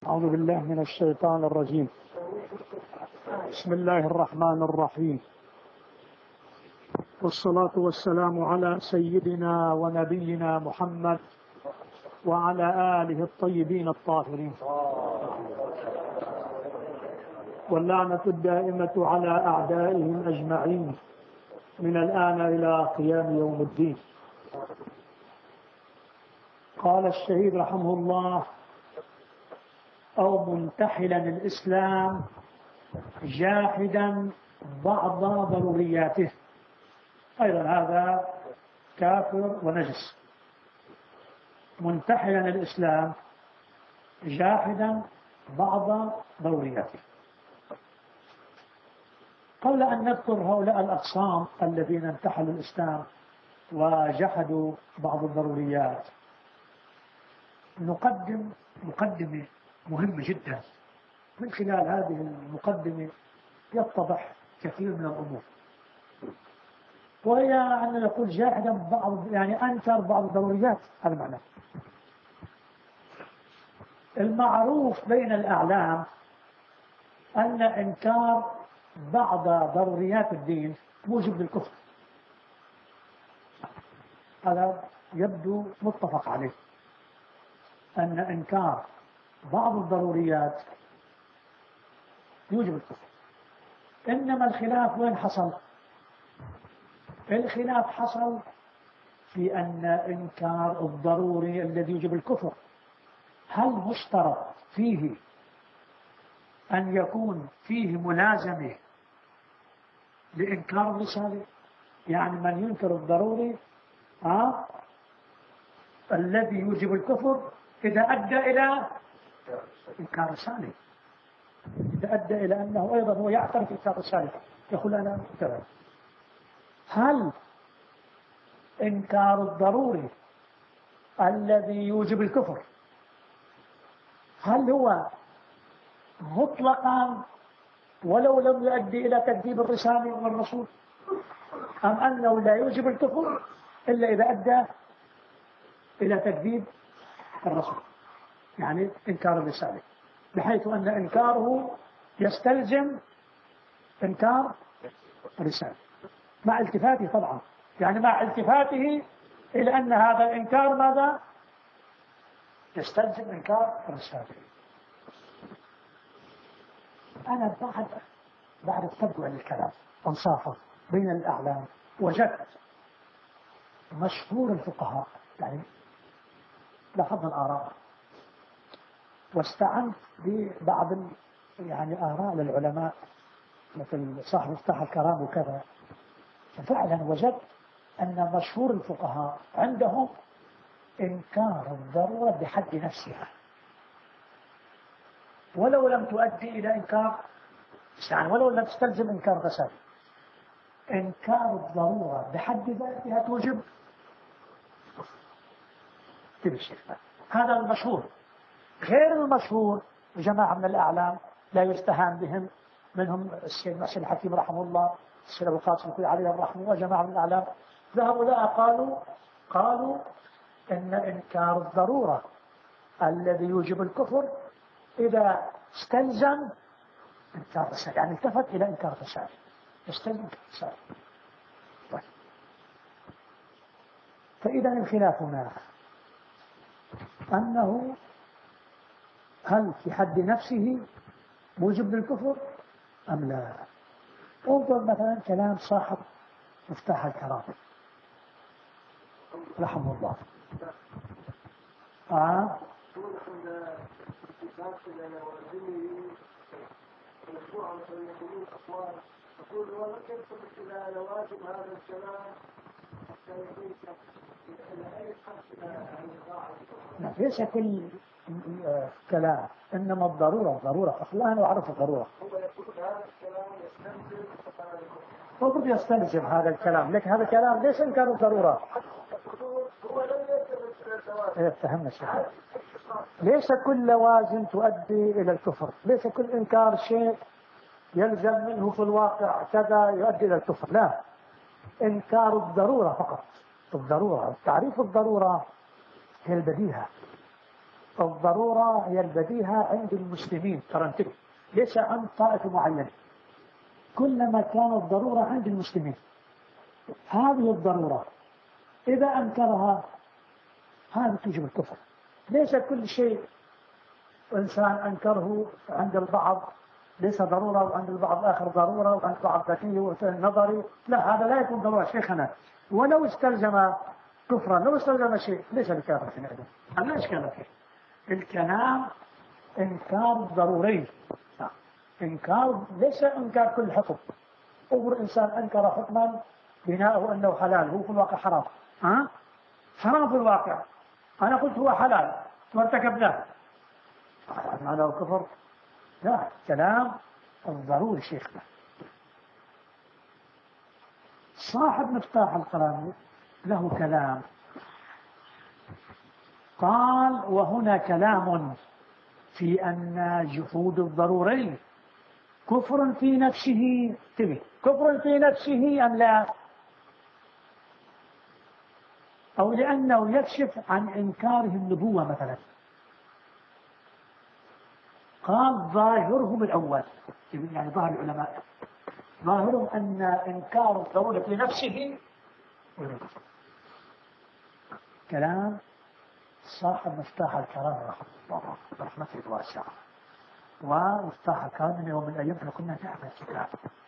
أعوذ بالله من الشيطان الرجيم. بسم الله الرحمن الرحيم، والصلاة والسلام على سيدنا ونبينا محمد وعلى آله الطيبين الطاهرين، واللعنة الدائمة على أعدائهم أجمعين من الآن إلى قيام يوم الدين. قال الشهيد رحمه الله: أو منتحلا الإسلام جاحدا بعض ضرورياته. أيضا هذا كافر ونجس. منتحلا الإسلام جاحدا بعض ضرورياته. قبل أن نذكر هؤلاء الأقسام الذين انتحلوا الإسلام وجحدوا بعض الضروريات، نقدم مقدمة مهمة جدا. من خلال هذه المقدمة يتضح كثير من الأمور، وهي أن نقول جاحدا بعض، يعني أنكر بعض الضروريات. هذا معناه. المعروف بين الأعلام أن إنكار بعض ضروريات الدين موجب للكفر. هذا يبدو متفق عليه، أن إنكار بعض الضروريات يوجب الكفر. إنما الخلاف وين حصل؟ الخلاف حصل في أن إنكار الضروري الذي يوجب الكفر هل مشترط فيه أن يكون فيه ملازمة لإنكار الرسالة؟ يعني من ينكر الضروري الذي يوجب الكفر إذا أدى إلى إنكار الرسالة، إذا أدى إلى أنه أيضا هو يعترف بإنكار الرسالة، يقول أنا كذا. هل إنكار الضروري الذي يوجب الكفر هل هو مطلقا ولو لم يؤدي إلى تكذيب الرسالة والرسول، أم أنه لا يوجب الكفر إلا إذا أدى إلى تكذيب الرسول، يعني إنكار الرسالة، بحيث أن إنكاره يستلزم إنكار الرسالة مع التفاته طبعا، يعني مع التفاته إلى أن هذا الإنكار ماذا؟ يستلزم إنكار الرسالة. أنا بعد التبع للكلام وانصافه بين الأعلام وجدت مشهور الفقهاء، يعني لاحظنا الآراء واستعنت ببعض يعني آراء للعلماء مثل صاحب مفتاح الكرام وكذا، ففعلا وجدت أن مشهور الفقهاء عندهم إنكار الضرورة بحد نفسها ولو لم تؤدي إلى إنكار، يعني ولو لم تستلزم إنكار الرسالة، إنكار الضرورة بحد ذاتها توجب كل شيء. هذا المشهور. غير المشهور جماعة من الأعلام لا يستهان بهم، منهم السيد محسن الحكيم رحمه الله، السيد أبو القاسم الكوي عليه الرحمة، وجماعة من الأعلام ذهبوا لا قالوا إن إنكار الضرورة الذي يوجب الكفر إذا استلزم إنكار الرسالة، يعني التفت إلى إنكار الرسالة، يستلزم إنكار الرسالة. طيب. فإذا الخلاف هنا أنه هل في حد نفسه موجب للكفر أم لا؟ انظر مثلا كلام صاحب مفتاح الكرام رحمه الله. يقول والله كيف تقول إذا لوازم هذا الكلام حتى يكون ليس كل كلام، إنما الضرورة ضرورة. الآن أعرف الضرورة. هو يقول هذا الكلام يستلزم المفروض يستلزم هذا الكلام، لكن هذا الكلام ليس إنكار الضرورة. هو لم يستلزم. فهمنا الشيء. ليس كل لوازم تؤدي إلى الكفر، ليس كل إنكار شيء يلزم منه في الواقع كذا يؤدي إلى الكفر، لا. إنكار الضرورة فقط. الضرورة، تعريف الضرورة هي البديهة، الضرورة هي البديهة عند المسلمين، ترى انتبه، ليس عند طائفة معينة، كلما كانت ضرورة عند المسلمين. هذه الضرورة إذا أنكرها هذا توجب الكفر. ليس كل شيء إنسان أنكره عند البعض ليس ضرورة، وعند البعض آخر ضرورة، وعند البعض ذكي ونظري، لا، هذا لا يكون ضرورة شيخنا. ولو استلزم كفرا، لو استلزم شيء ليس بكافر في نعلم، هذا لا إشكال فيه. الكلام إنكار ضروري، إنكار ليس إنكار كل حكم. أمر إنسان أنكر حكما بناءه أنه حلال، هو في الواقع حرام، حرام في الواقع، أنا قلت هو حلال وارتكبناه، معناه كفر؟ لا، كلام الضروري شيخنا. صاحب مفتاح القرآن له كلام، قال وهنا كلام في أن جحود الضروري كفر في نفسه، تبي كفر في نفسه أم لا، أو لأنه يكشف عن إنكاره النبوة مثلا. قال ظاهرهم الأول، يعني ظاهر العلماء ظاهرهم أن إنكار الضرورة في نفسه كلام صاحب مفتاح الكلام رحمته الواسعة. ومفتاح الكلام من يوم من الأيام احنا كنا نعمل كتاب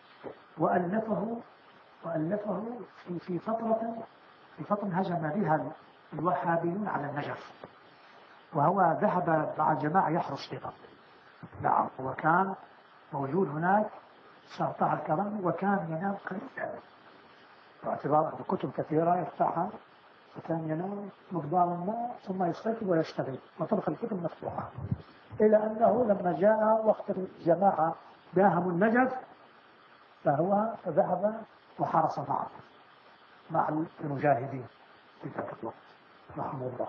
وألفه في فترة هجم بها الوهابيون على النجف، وهو ذهب مع جماعة يحرس أيضا. نعم، وكان موجود هناك مفتاح الكلام، وكان ينام قليلا باعتبار كتب كثيرة يفتحها، وكان ينام مقدار ما ثم يستيقظ ويشتغل وتبقى الكتب مفتوحة، إلى أنه لما جاء وقت الجماعة داهم النجف فهو ذهب وحرس مع المجاهدين في ذلك الوقت رحمه الله.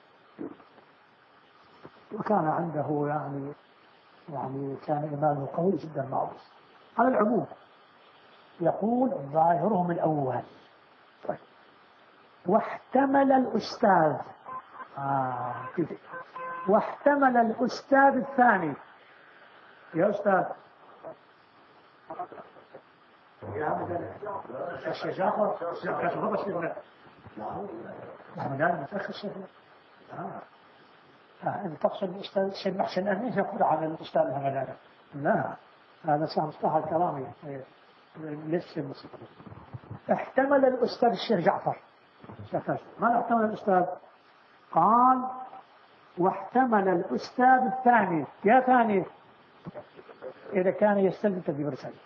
وكان عنده يعني كان إيمانه قوي جدا معروف. على العموم يقول ظاهرهم الأول. طيب. واحتمل الأستاذ واحتمل الأستاذ الثاني، يا أستاذ يا عم الشيخ جعفر رمضان متأخر شهر. أنت تقصد الأستاذ الشيخ محسن أمين يقول على الأستاذ رمضان؟ لا، هذا صار مصطلح الكلامي ليش المصطلح. احتمل الأستاذ الشيخ جعفر، ما احتمل الأستاذ؟ قال واحتمل الأستاذ الثاني، يا ثاني إذا كان يستلزم تكذيب الرسالة.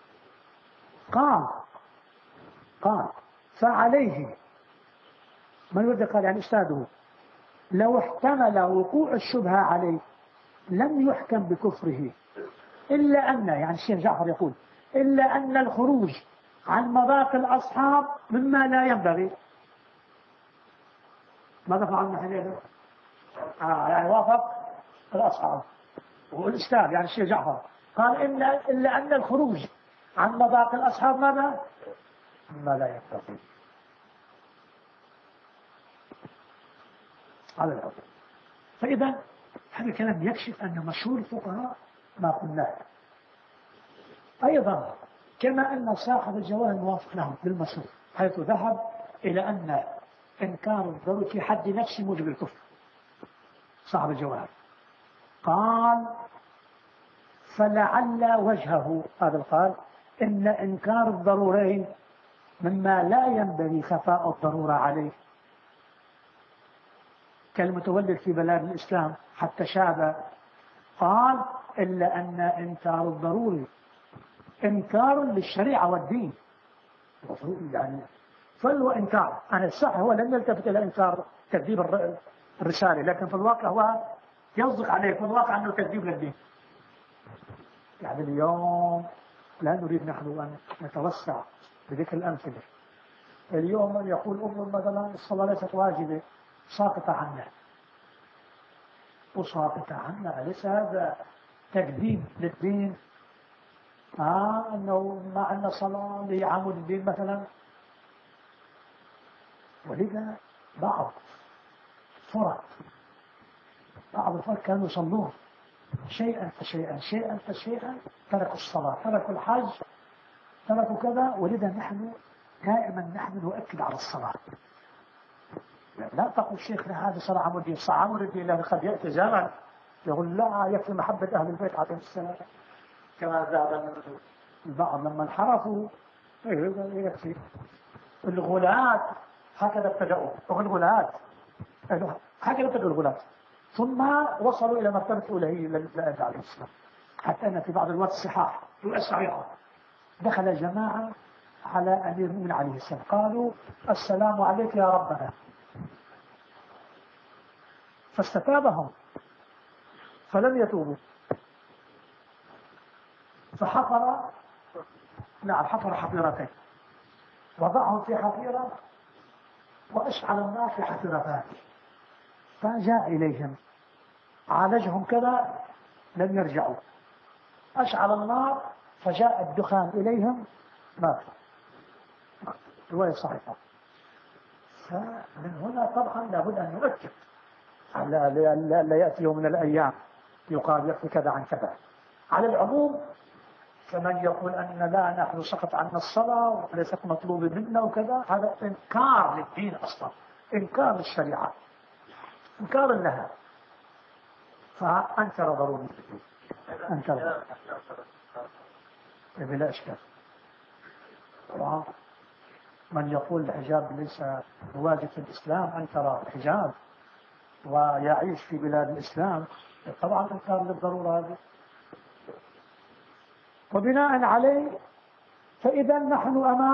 قال فعليه من يريد، قال يعني أستاذه لو احتمل وقوع الشبهة عليه لم يحكم بكفره، إلا أن، يعني الشيخ جعفر يقول إلا أن الخروج عن مذاق الأصحاب مما لا ينبغي. ماذا فعلنا حين يعني وافق الأصحاب والأستاذ يعني الشيخ جعفر قال إلا أن الخروج عن مذاق الأصحاب ماذا؟ ما لا ينبغي. على الأول. فإذا هذا الكلام يكشف أن مشهور الفقهاء ما قلناه. أيضا كما أن صاحب الجواهر موافق لهم بالمشهور، حيث ذهب إلى أن إنكار الضرورة في حد نفسه موجب الكفر. صاحب الجواهر قال فلعل وجهه، هذا قال إن إنكار الضرورين مما لا ينبغي خفاء الضرورة عليه، كالمتولد في بلاد الإسلام حتى شاب. قال إلا أن إنكار الضروري إنكار للشريعة والدين، يعني فهو إنكار. أنا الصح هو لم يلتفت إلى إنكار تكذيب الرسالة، لكن في الواقع هو يصدق عليه في الواقع أنه تكذيب للدين. يعني اليوم لا نريد نحن أن نتوسع بذكر الأمثلة. اليوم من يقول أمر مثلا الصلاة ليست واجبة ساقطة عنا وساقطة عنا، ليس هذا تكذيب للدين؟ أنه مع أن صلاة لعمود الدين مثلا. ولذا بعض فرق بعض الفرق كانوا يصلون شيئا فشيئا شيئا فشيئا، تركوا الصلاة، تركوا الحج، تركوا كذا. ولذا نحن دائما نحن نؤكد على الصلاة. لا تقول شيخنا هذا صلاة عمودية، صلاة عمودية لأنه قد يأتي زمن يقول لا يكفي محبة أهل البيت عليهم السلام، كما ذهب البعض لما انحرفوا يكفي. الغلاة هكذا ابتدأوا، الغلاة هكذا ابتدأوا الغلاة، ثم وصلوا إلى مرتبة الأولى للأئمة عليه السلام. حتى أن في بعض الوقت الصحاح الصحيحة دخل جماعة على أمير المؤمنين عليه السلام قالوا السلام عليك يا ربنا، فاستتابهم فلم يتوبوا، فحفر حفر حفيرتين، وضعهم في حفيرة وأشعل النار في حفيرتان، فجاء إليهم عالجهم كذا لم يرجعوا، أشعل النار فجاء الدخان إليهم مات. رواية صحيحة. فمن هنا طبعا لابد أن نؤكد لا يأتي يوم من الأيام يقال يكفي كذا عن كذا. على العموم فمن يقول أن لا نحن سقط عنا الصلاة وليست مطلوبة منا وكذا، هذا إنكار للدين أصلا، إنكار للشريعة، إنكار لها، فأنكر ضروري أنكر بلا إشكال. من يقول الحجاب ليس واجب في الإسلام أنكر الحجاب ويعيش في بلاد الإسلام، طبعا إنكار للضرورة هذه. وبناء عليه فإذا نحن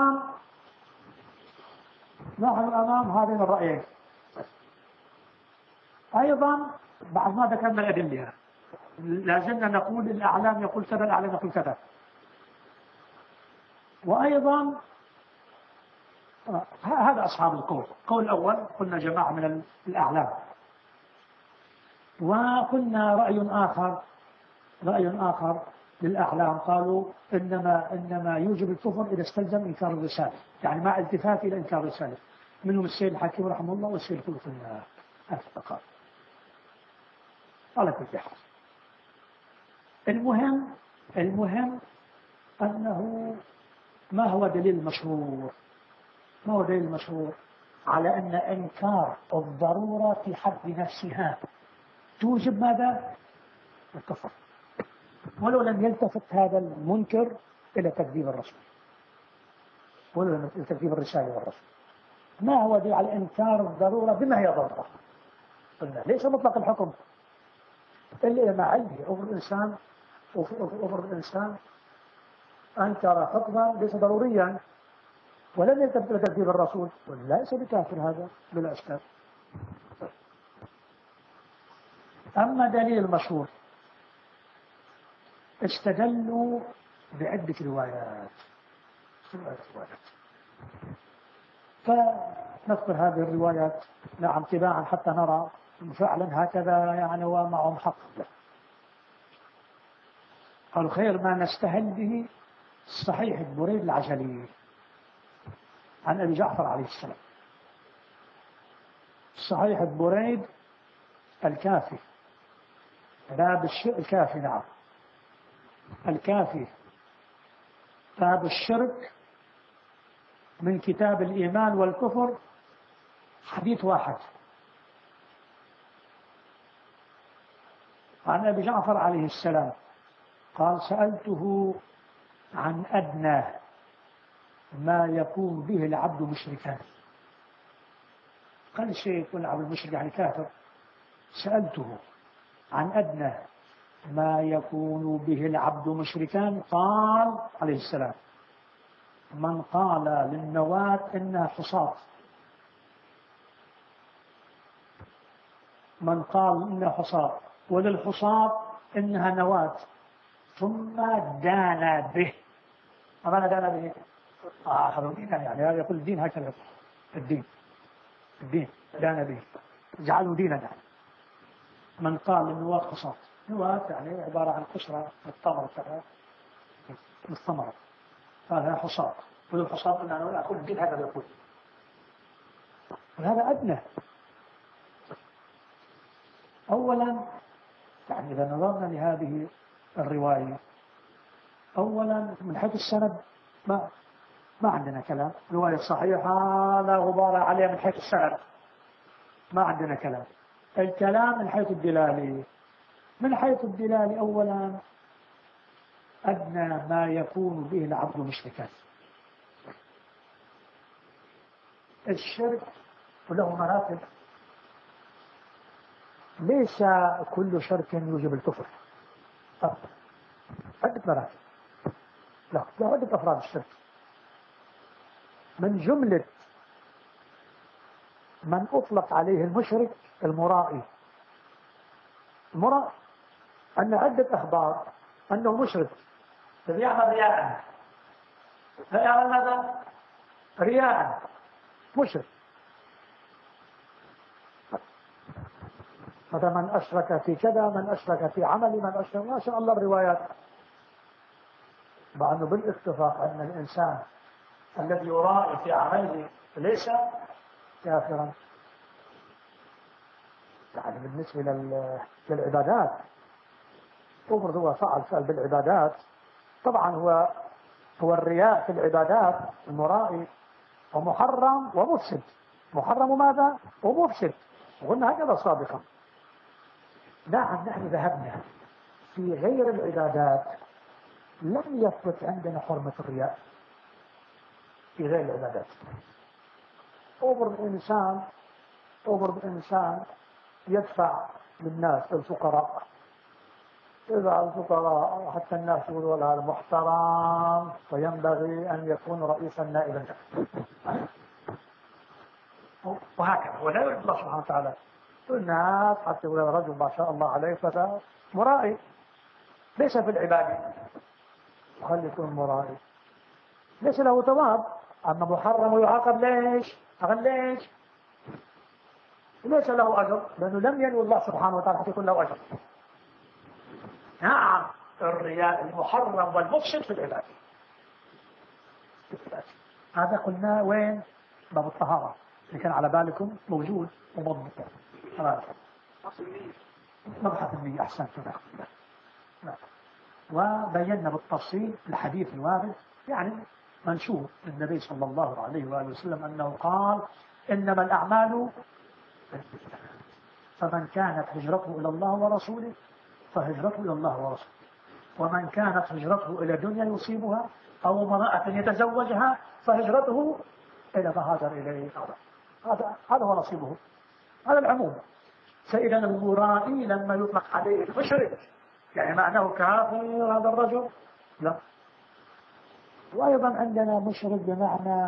أمام هذين الرأيين. أيضا بعد ما ذكرنا الأدلة لازلنا نقول الأعلام يقول كذا، الأعلام يقول كذا. وأيضا هذا أصحاب القول. القول الأول قلنا جماعة من الأعلام، وقلنا رأي آخر للأعلام قالوا إنما يوجب الكفر إذا استلزم إنكار الرسالة، يعني مع التفات إلى إنكار الرسالة، منهم السيد الحكيم رحمه الله والسيد الخلق الفقار على كل حال. المهم أنه ما هو دليل المشهور على أن إنكار الضرورة في حد نفسها توجب ماذا؟ الكفر، ولو لم يلتفت هذا المنكر إلى تكذيب الرسول، ولو لم يلتفت تكذيب الرسالة والرسول. ما هو دليل على إنكار الضرورة بما هي ضرورة؟ قلنا ليس مطلق الحكم إلا ما عليه. أفر الإنسان أنكر حكما ليس ضروريا ولم يلتفت إلى تكذيب الرسول، ليس بكافر هذا بلا إشكال. أما دليل المشهور استدلوا بعدة روايات، فنذكر هذه الروايات نعم تباعا حتى نرى فعلا هكذا يعني ومعهم حق. قالوا خير ما نستهل به صحيح بريد العجلي عن أبي جعفر عليه السلام، صحيح بريد الكافي باب الكافي، نعم الكافي باب الشرك من كتاب الإيمان والكفر، حديث واحد عن أبي جعفر عليه السلام قال سألته عن أدنى ما يكون به العبد مشركا. قال الشيء يكون العبد مشرك يعني كافر. سألته عن أدنى ما يكون به العبد مشركا، قال عليه السلام من قال للنواة إنها حصاة، من قال إنها حصاة وللحصاة إنها نواة ثم دان به. أما دان به يعني يقول الدين هكذا، الدين دان به جعلوا ديننا. من قال للنواة حصاة، نواة يعني عبارة عن قشرة التمر من الثمرة، قال حصاة وللحصاة إن أنا أقول الدين هكذا يقول، وهذا أدنى. أولا يعني إذا نظرنا لهذه الرواية، أولا من حيث السند ما عندنا كلام، رواية صحيحة لا غبار عليها من حيث السند، ما عندنا كلام. الكلام من حيث الدلالة، من حيث الدلالة أولا أدنى ما يكون به العبد مشركا. الشرك له مراتب، ليس كل شرك يوجب الكفر، عدة مراتب، لا عدة أفراد الشرك. من جملة من أطلق عليه المشرك المرائي. المرائي أن عدة أخبار أنه مشرك يعمل رياء، فيعمل ماذا؟ رياء، مشرك. هذا من أشرك في كذا، من أشرك في عمل، من أشرك، ما شاء الله الروايات. مع أنه بالاتفاق أن الإنسان الذي يرائي في عمله ليس كافرا. يعني بالنسبة للعبادات، أمر هو فعل بالعبادات، طبعا هو الرياء في العبادات المرائي ومحرم ومفسد. محرم ماذا؟ ومفسد، وقلنا هكذا سابقا. نعم نحن ذهبنا في غير العبادات لم يثبت عندنا حرمة الرياء في غير العبادات. أمر الإنسان يدفع للناس الفقراء، إذا الفقراء حتى الناس يقولوا هذا محترم وينبغي أن يكون رئيسا نائبا، وهكذا. ولا يريد الله سبحانه وتعالى الناس حتى يقول رجل ما شاء الله عليه فتى مرائي، ليس في العبادة، وهل يكون مرائي ليس له ثواب. أما محرم ويعاقب ليش؟ ليس له أجر، لأنه لم ينوي الله سبحانه وتعالى حتى يكون له أجر. نعم الرياء المحرم والمفسد في العبادة. هذا قلنا وين؟ باب الطهارة اللي كان على بالكم موجود ومضبوط. مبحث النية أحسن كذا. وبينا بالتفصيل الحديث الوارد، يعني منشور النبي صلى الله عليه وآله وسلم أنه قال إنما الأعمال، فمن كانت هجرته إلى الله ورسوله فهجرته إلى الله ورسوله، ومن كانت هجرته إلى دنيا يصيبها أو امرأة يتزوجها فهجرته إلى ما هاجر إليه. هذا هو نصيبه، هذا العموم. فإذا المرائي لما يطلق عليه المشرك يعني معناه كافر هذا الرجل؟ لا. وأيضا عندنا مشرك بمعنى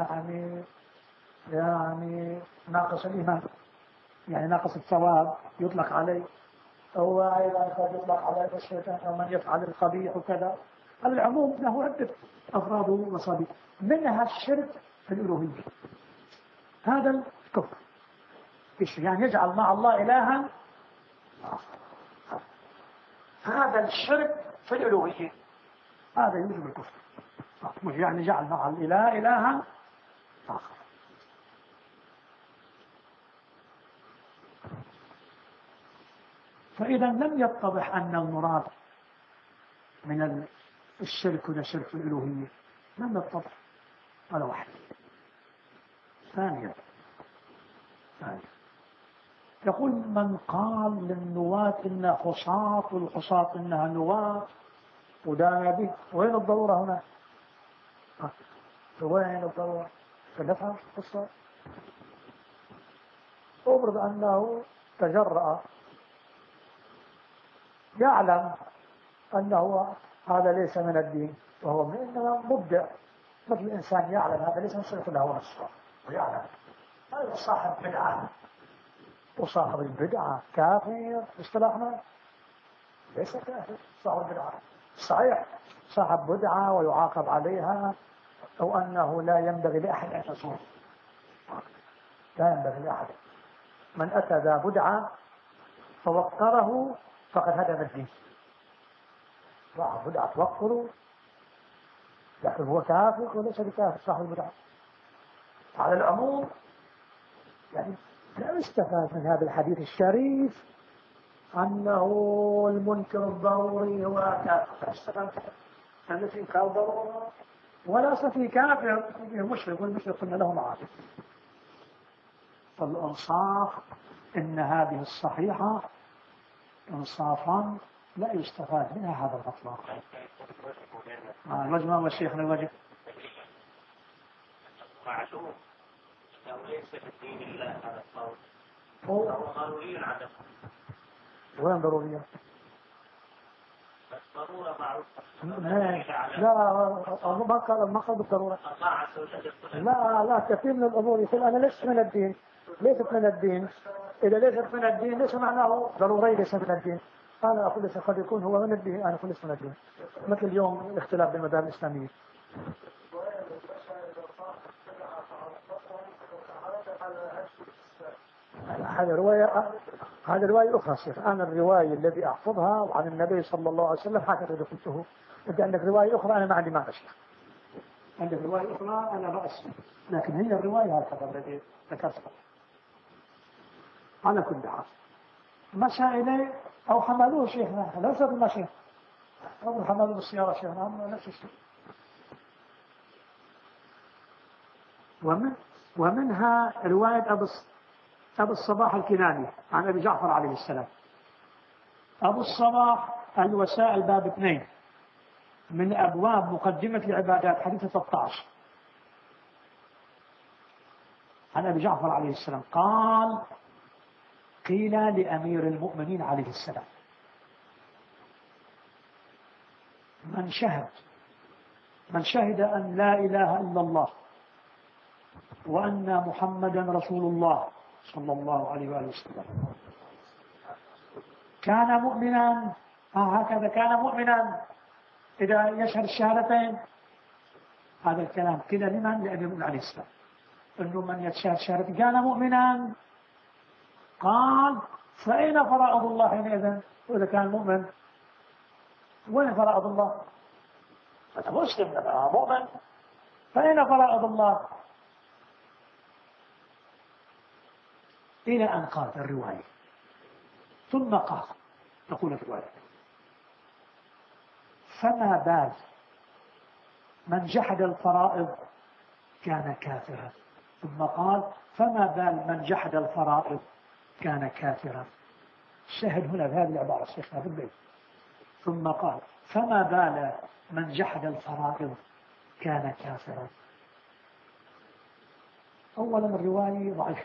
يعني ناقص الإيمان، يعني ناقص الثواب يطلق عليه، أو أيضا قد يطلق عليه مشرك أو من يفعل القبيح وكذا. العموم له عدة أفراد ومصابيح، منها الشرك في الألوهية، هذا الكفر. يعني يجعل مع الله إلها، هذا الشرك في الألوهية، هذا يوجب الكفر. مش يعني جعل مع الإله إلها آخر. فإذا لم يتضح أن المراد من الشرك هنا شرك في الألوهية، لم يتضح. هذا واحد. ثانيا يقول من قال للنواة إنها خصاة والخصاة إنها نواة ودابة، وين الضرورة هنا؟ وين الضرورة؟ فنفهم القصة. أفرض أنه تجرأ، يعلم أنه هذا ليس من الدين وهو إنما مبدع، مثل الإنسان يعلم هذا ليس من سنة له نصر ويعلم هذا صاحب بدعة، وصاحب البدعة كافر اصطلاحنا؟ ليس كافر صاحب بدعة. صحيح صاحب بدعة ويعاقب عليها، أو أنه لا ينبغي لأحد أن يصوم، لا ينبغي لأحد. من أتى ذا بدعة فوقره فقد هدم الدين. صاحب بدعة توقره، لكن هو كافر وليس بكافر صاحب البدعة. على العموم يعني لا يستفاد من هذا الحديث الشريف أنه المنكر الضروري هو كافر. هذا في إنكار ضروري ولا أصل في كافر مشرك، والمشرك قلنا له معاصي. فالإنصاف إن هذه الصحيحة إنصافا لا يستفاد منها هذا الإطلاق. الوجه ما هو شيخنا الوجه؟ معلوم لو ليس في دين الله هذا القول هو ضروري عدم. وين ضرورية؟ الضرورة معروفة. لا ما قال بالضرورة. لا كثير من الأمور يقول أنا لست من الدين. ليست من الدين. إذا ليست من الدين ليس معناه ضروري ليس من الدين. أنا أقول ليس قد يكون هو من الدين، أنا أقول ليس من الدين. مثل اليوم الاختلاف بين المذاهب الإسلامية. هذه رواية أخرى شيخ. أنا الرواية الذي أحفظها عن النبي صلى الله عليه وسلم هكذا إذا قلته. أنت عندك رواية أخرى أنا ما عندي معنى شيخ. عندك رواية أخرى أنا رأس، لكن هي الرواية هكذا التي ذكرتها. على كل حال مشى إليه أو حملوه شيخنا، ليس بالمشي أو حملوه بالسيارة شيخنا، نفس الشيء. ومنها رواية أبو الصباح الكناني عن أبي جعفر عليه السلام. أبو الصباح الوسائل باب 2 من أبواب مقدمة العبادات حديث 13 عن أبي جعفر عليه السلام قال: قيل لأمير المؤمنين عليه السلام: من شهد أن لا إله إلا الله وأن محمدا رسول الله صلى الله عليه وآله وسلم كان مؤمنا، هكذا كان مؤمنا إذا يشهد الشهادتين. هذا الكلام كده لمن؟ لأبي المؤمنين عليه السلام، إنه من يشهد الشهادتين كان مؤمنا. قال: فأين فرائض الله حينئذ؟ وإذا كان مؤمن وين فرائض الله؟ أنت مسلم أنا مؤمن، فأين فرائض الله؟ إلى أن قال الرواية ثم قال، تقول الرواية: فما بال من جحد الفرائض كان كافرا. ثم قال: فما بال من جحد الفرائض كان كافرا. شاهد هنا بهذه العبارة شيخنا في البيت. ثم قال: فما بال من جحد الفرائض كان كافرا. أولا الرواية ضعيفة،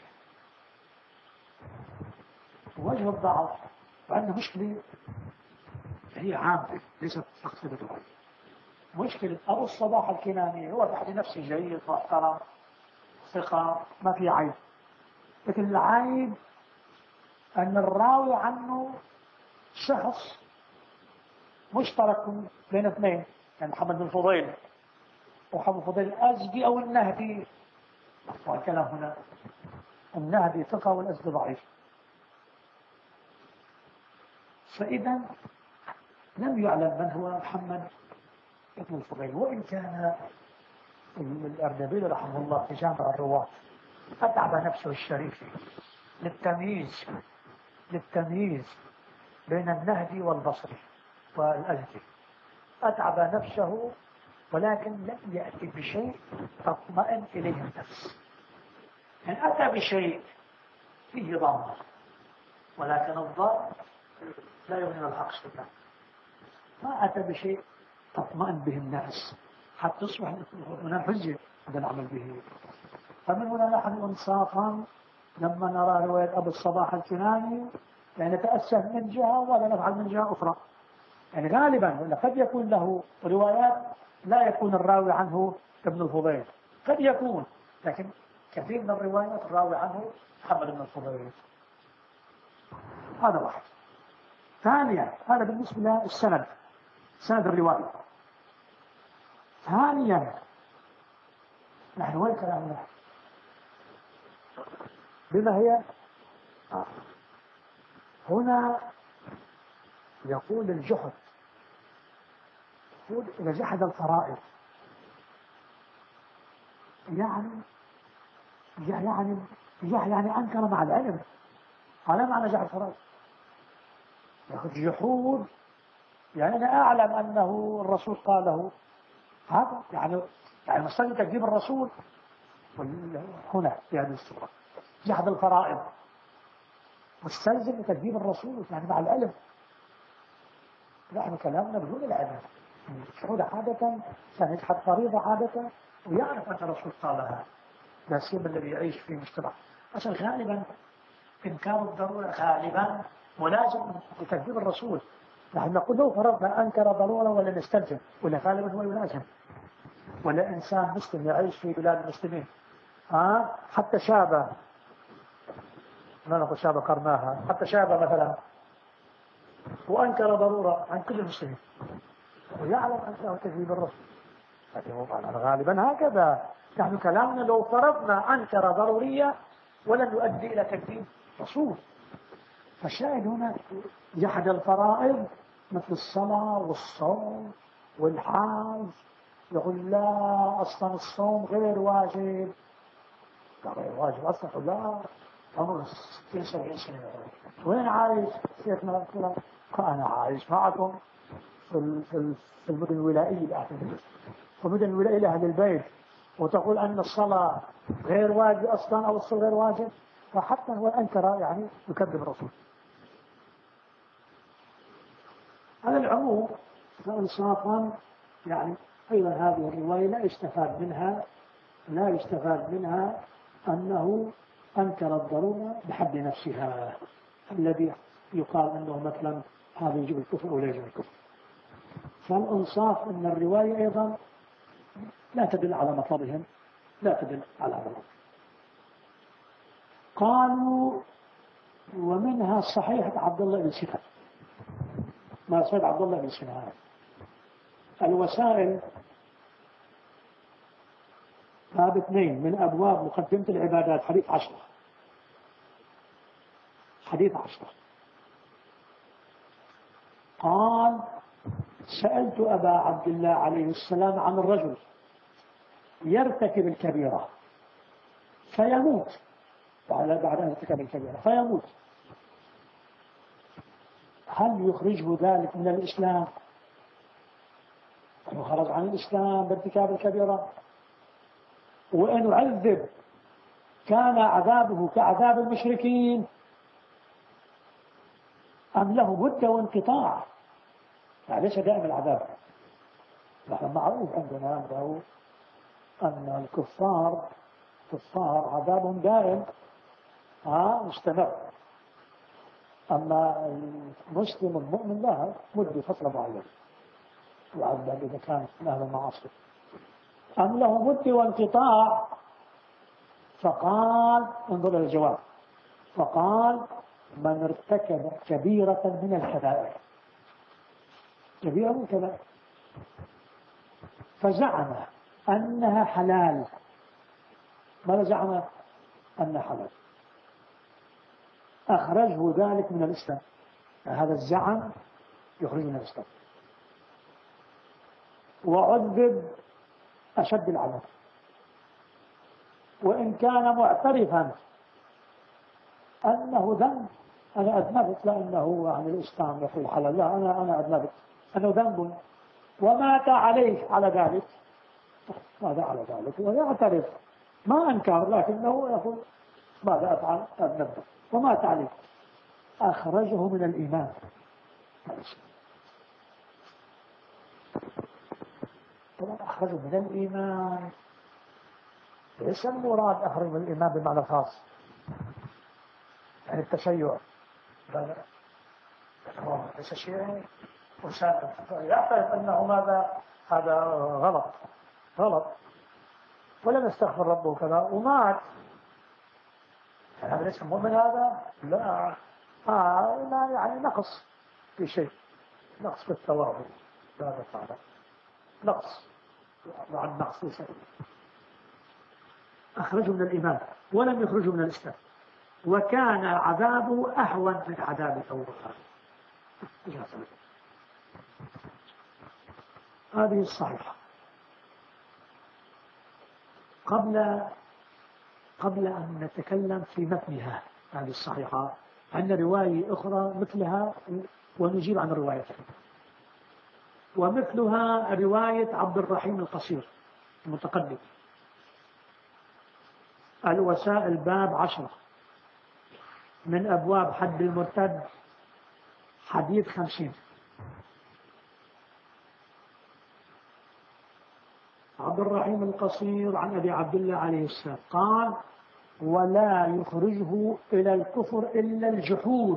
وجه الضعف وعندنا مشكلة هي عامة ليست فقط الرواية. مشكلة أبو الصباح الكناني هو بحد نفسه جيد محترم ثقة ما في عيب، لكن العيب أن الراوي عنه شخص مشترك بين اثنين، يعني محمد بن فضيل ومحمد فضيل الأزدي أو النهدي. والكلام هنا النهدي ثقة والأزدي ضعيف، فإذا لم يعلم من هو محمد بن الفضيل. وإن كان الأردبيل رحمه الله في جامع الرواة أتعب نفسه الشريف للتمييز بين النهدي والبصري والأزدي، أتعب نفسه، ولكن لم يأتي بشيء تطمئن إليه النفس. يعني أتى بشيء فيه ضامن، ولكن الضار لا يغني الحق سبحانه. ما أتى بشيء تطمئن به الناس حتى تصبح هنا حجة هذا العمل به. فمن هنا نحن انصافا لما نرى رواية أبو الصباح الكناني يعني نتأسف من جهة ولا نفعل من جهة أخرى. يعني غالبا قد يكون له روايات لا يكون الراوي عنه ابن الفضيل، قد يكون، لكن كثير من الروايات الراوي عنه محمد بن الفضيل. هذا واحد. ثانيا هذا بالنسبة للسند، سند الرواية. ثانيا نحن وين كلامنا؟ بما هي هنا يقول الجحد، يقول إذا جحد الفرائض يعني أنكر مع العلم. هذا معنى جحد الفرائض. جحود يعني أنا أعلم أنه الرسول قاله هذا يعني مستلزم تكذيب الرسول هنا في هذه السورة جحد الفرائض مستلزم تكذيب الرسول يعني مع العلم. نحن كلامنا بدون العلم. الشهود عادة كان يجحد فريضة عادة ويعرف أن الرسول قالها، لا سيما الذي يعيش في مجتمع عشان غالبا إنكار الضرورة غالبا ملازم لتكذيب الرسول. نحن نقول لو فرضنا أنكر ضرورة ولا نستلزم ولا غالبا هو يلازم. ولا إنسان مسلم يعيش في بلاد المسلمين حتى شابه، ما نقول شابه قرناها، حتى شابه مثلا وأنكر ضرورة عن كل المسلمين ويعلم أنه تكذيب الرسول. غالبا هكذا نحن كلامنا لو فرضنا أنكر ضرورية ولن يؤدي إلى تكذيب رسول. فالشاهد هنا جحد الفرائض مثل الصلاة والصوم والحج. يقول لا أصلا الصوم غير واجب، غير واجب أصلا. لا عمر 60-70 سنة وين عايش شيخنا؟ أنا عايش معكم في المدن الولائية، في المدن الولائية لأهل البيت، وتقول أن الصلاة غير واجب أصلا أو الصلاة غير واجب. فحتى هو أنكر يعني يكذب الرسول. على العموم فإنصافا يعني أيضا هذه الرواية لا يستفاد منها أنه أنكر الضرورة بحد نفسها الذي يقال أنه مثلا هذا يجب الكفر ولا يجب الكفر. فالإنصاف أن الرواية أيضا لا تدل على مطلبهم، لا تدل على مطلبهم. قالوا ومنها صحيحة عبد الله بن سنان، ما صحيح عبد الله بن سنان الوسائل باب 2 من أبواب مقدمة العبادات حديث 10. قال سألت أبا عبد الله عليه السلام عن الرجل يرتكب الكبيرة فيموت، بعد أن يرتكب الكبيرة فيموت، هل يخرجه ذلك من الإسلام؟ أنه خرج عن الإسلام بارتكاب الكبيرة، وأن يعذب كان عذابه كعذاب المشركين أم له مدة وانقطاع؟ يعني ليس دائم العذاب. نحن معروف عندنا أن الكفار عذابهم دائم مستمر. أما المسلم المؤمن له مدة فترة معينة يعذب إذا كان من أهل المعاصي. أم له مدة وانقطاع؟ فقال انظر إلى الجواب، فقال من ارتكب كبيرة من الكبائر، كبيرة من الكبائر فزعم أنها حلال. ماذا زعم؟ أنها حلال، أخرجه ذلك من الإسلام. هذا الزعم يخرج من الإسلام، وعذب أشد العذاب. وإن كان معترفا أنه ذنب، أنا أذنبت لأنه عن الإسلام يقول حلال، لا أنا أذنبت أنه ذنب ومات على ذلك، ماذا على ذلك ويعترف ما أنكر، لكنه يقول ماذا أفعل؟ أذنبت ومات عليه، أخرجه من الإيمان. طبعا أخرجه من الإيمان ليس المراد أخرج من الإيمان بمعنى خاص يعني التشيع، ليس شيء وسائل يعترف أنه هذا غلط ولم يستغفر ربه كذا ومات، هذا ليس مؤمن. هذا لا يعني نقص في شيء، نقص في الثواب، هذا فعلا نقص مع النقص في شيء. أخرجه من الإيمان ولم يخرجه من الإسلام، وكان عذابه أهون من عذاب الأول. هذه الصحيحة. قبل أن نتكلم في متنها هذه الصحيحة، عندنا رواية أخرى مثلها ونجيب عن الرواية. ومثلها رواية عبد الرحيم القصير المتقدم، الوسائل باب 10 من أبواب حد المرتد، حديث 50. عبد الرحيم القصير عن أبي عبد الله عليه السلام قال: ولا يخرجه إلى الكفر إلا الجحود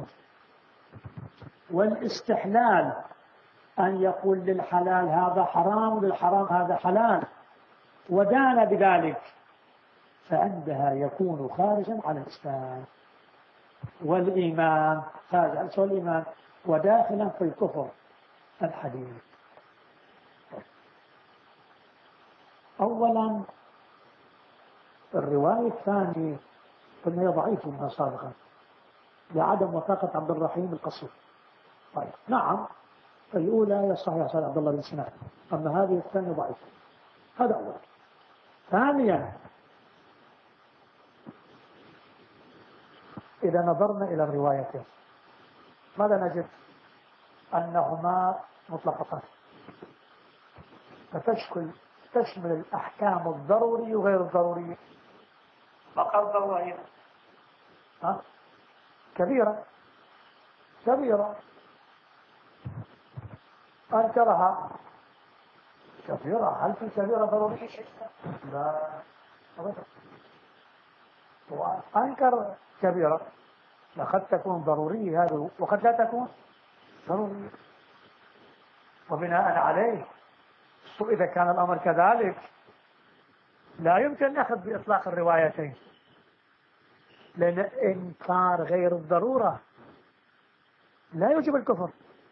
والاستحلال، أن يقول للحلال هذا حرام وللحرام هذا حلال ودان بذلك، فعندها يكون خارجا على الإسلام والإيمان، خارج عن الإيمان وداخلا في الكفر. الحديث أولا الرواية الثانية قلنا هي ضعيفة منها سابقا لعدم وثاقة عبد الرحيم القصير. طيب نعم، الأولى هي الصحيحة سيد عبد الله بن سنان، أما هذه الثانية ضعيفة. هذا أول. ثانيا إذا نظرنا إلى الروايتين ماذا نجد؟ أنهما مطلقتان، تشمل الأحكام الضرورية وغير الضرورية. فقط ضرورية كبيرة أنكرها كبيرة. هل في كبيرة ضرورية؟ لا أبدا. وأنكر كبيرة قد تكون ضرورية هذا وقد لا تكون ضرورية، وبناء عليه إذا كان الأمر كذلك لا يمكن أخذ بإطلاق الروايتين، لأن إنكار غير الضرورة لا يوجب الكفر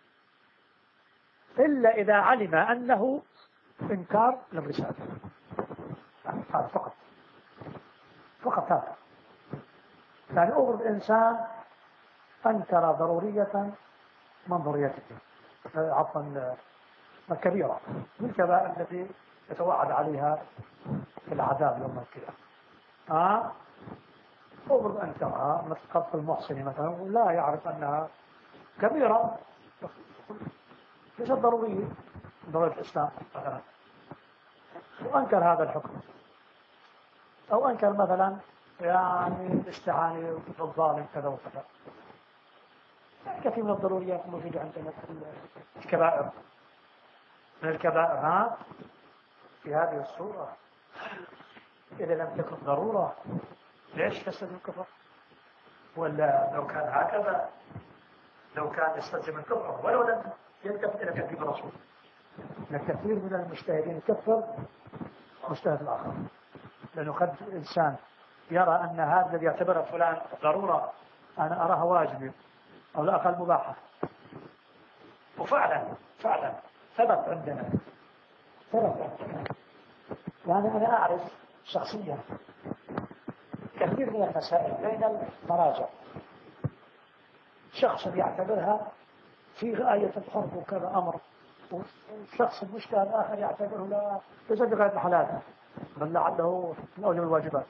إلا إذا علم أنه إنكار للرسالة. هذا فقط هذا. يعني أغرب إنسان أنكر ضرورية من ضروريته، عفوا كبيرة من الكبائر التي يتوعد عليها في العذاب يوم القيامة. أغرب أنكرها مثل قتل المحصن مثلا ولا يعرف أنها كبيرة ليست ضرورية ضرورة الإسلام مثلا، وأنكر هذا الحكم. أو أنكر مثلا يعني الاستعانة بالظالم كذا وكذا. كثير من الضروريات موجودة عندنا في الكبائر. من الكبائر في هذه الصورة إذا لم تكن ضرورة ليش تستلزم الكفر؟ ولا لو كان هكذا لو كان يستلزم الكفر ولو لم يلتفت إلى تكذيب الرسول. كثير من المجتهدين يكفر مجتهد الآخر، لأنه قد إنسان يرى أن هذا الذي يعتبره فلان ضرورة أنا أراها واجبة أو لا أقل مباحة. وفعلا ثبت عندنا يعني أنا أعرف شخصيا كثير من المسائل بين المراجع شخص يعتبرها في غاية الحرب وكذا أمر، وشخص مجتهد آخر يعتبره لا ليس بغاية الحلال بل لعله من أوجب الواجبات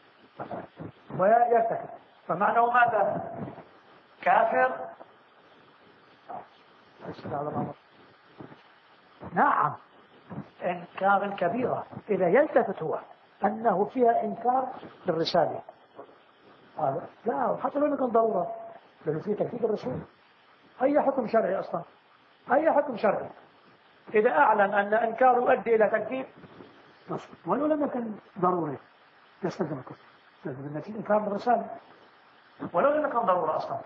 ويرتكب. فمعنى ماذا؟ كافر؟ نعم، إنكار الكبيرة إذا يلتفت هو أنه فيها إنكار للرسالة لا، حتى لو كان ضرورة، لأنه فيه تكذيب الرسول. أي حكم شرعي أصلا، أي حكم شرعي إذا أعلن أن إنكاره يؤدي إلى تكذيب ولو لم يكن ضروري يستلزم الكفر، يستلزم النتيجة إنكار الرسالة ولو لم يكن ضرورة أصلا.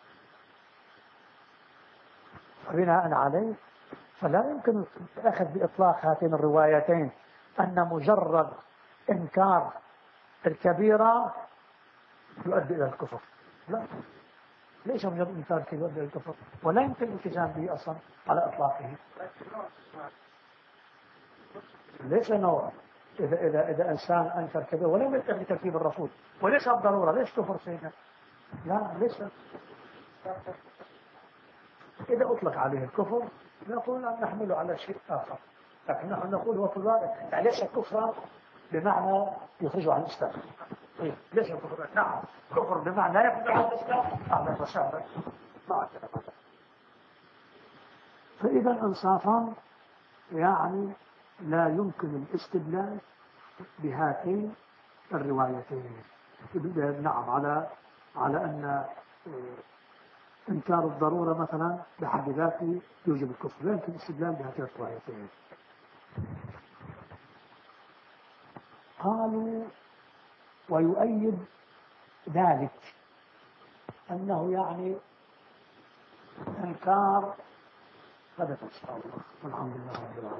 بناء عليه فلا يمكن الأخذ بإطلاق هاتين الروايتين أن مجرد إنكار الكبيرة يؤدي إلى الكفر. لا، ليس مجرد إنكار الكبيرة يؤدي إلى الكفر، ولا يمكن الالتزام به أصلا على إطلاقه. ليس نوع إذا إنسان أنكر كبيرة ولم يتخذ ترتيب الرسول وليس بالضرورة ليش كفر سيدنا؟ لا، ليس. إذا أطلق عليه الكفر نقول أن نحمله على شيء آخر، لكن نحن نقول هو كل يعني ليس كفرا بمعنى يخرجه عن الإسلام. ليس كفر، نعم كفر بمعنى لا يخرج عن الإسلام. أهلا وسهلا. فإذا إنصافا يعني لا يمكن الاستدلال بهاتين الروايتين. نعم، على أن إنكار الضرورة مثلا بحد ذاته يوجب الكفر، لا يمكن الاستدلال بهاتين الروايتين. قالوا ويؤيد ذلك أنه يعني إنكار هذا. والحمد لله رب العالمين.